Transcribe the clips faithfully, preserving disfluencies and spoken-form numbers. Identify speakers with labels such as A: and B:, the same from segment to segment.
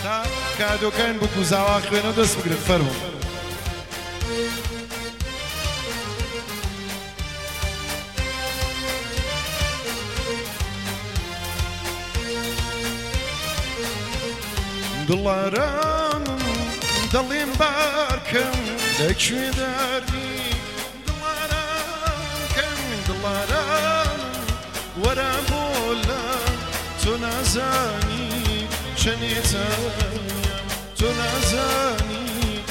A: کادۆکان بکو زاوا خوێنە دەست بگرت فەرموو دڵاران دڵێم بارکەم لەکوێ دەردی دڵاران کەم دڵاران وەرە بۆ لە تۆ نازانی چەنێتانیم تۆ نازانی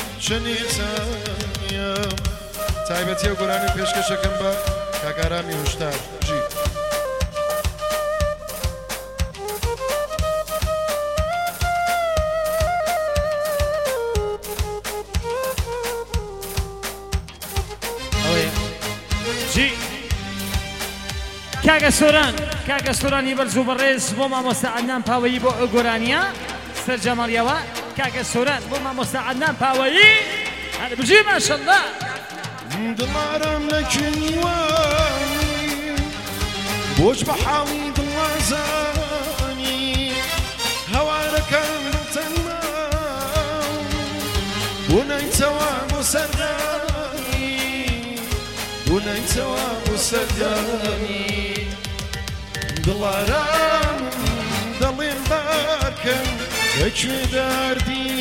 A: چەنێتانیم تایبەتیە و گۆرانی پێشکەشەکەم بە کاکارامی هۆشدار جی
B: کاگە سۆران کاگە سۆرانی بەرز و بەڕێز بۆ مامۆستا عەدنان پاوەیی بۆ ئەو گۆرانیە سەرجەماڵیەوە کاگە سۆران بۆ مامۆستا عەدنان پاوەیی هەر بژی ماشەڵڵا
A: دڵارم نەکردنیوانی بۆچ بە حاڵی دڵازانی هەوارەکەم تەنما بۆ نایتەوە بۆ سەردانی بۆ نایتەوە بۆ سەردانی دڵارم دڵێن بارکەم لەکوێ دەردی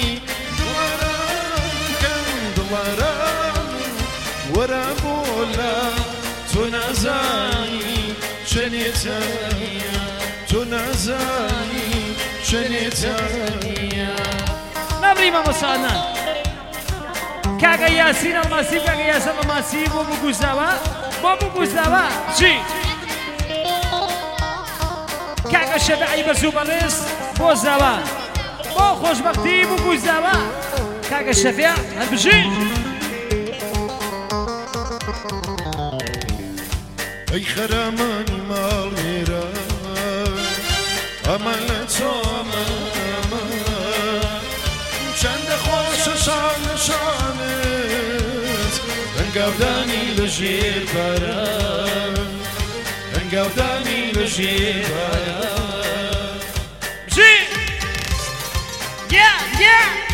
A: دڵارم دڵارم وەرە بۆ لە تۆ نازانی چەنێتانیە تۆ نازانی چەنێتانیە
B: نەبڕی مامۆستا عەدنان کاگە یاسین ئەڵماسی کاگە یاسین ئەڵماسی بۆ بگوزاوە بۆ بگوزاوە چی کاگە شەبعی بەرز و بەڕێز بۆ زاوە بۆ خۆشبەختی بگوزاوە کاگە شەفیع هەر بژی
A: ئەی خەرامانی ماڵێرە ئەمە لە تۆ ئەمە ئەمە چەندە خۆشە شان لە شانت هەنگاودانی لە ژێر باران هەنگاودانی لە ژێر باران
B: بژی yeah yeah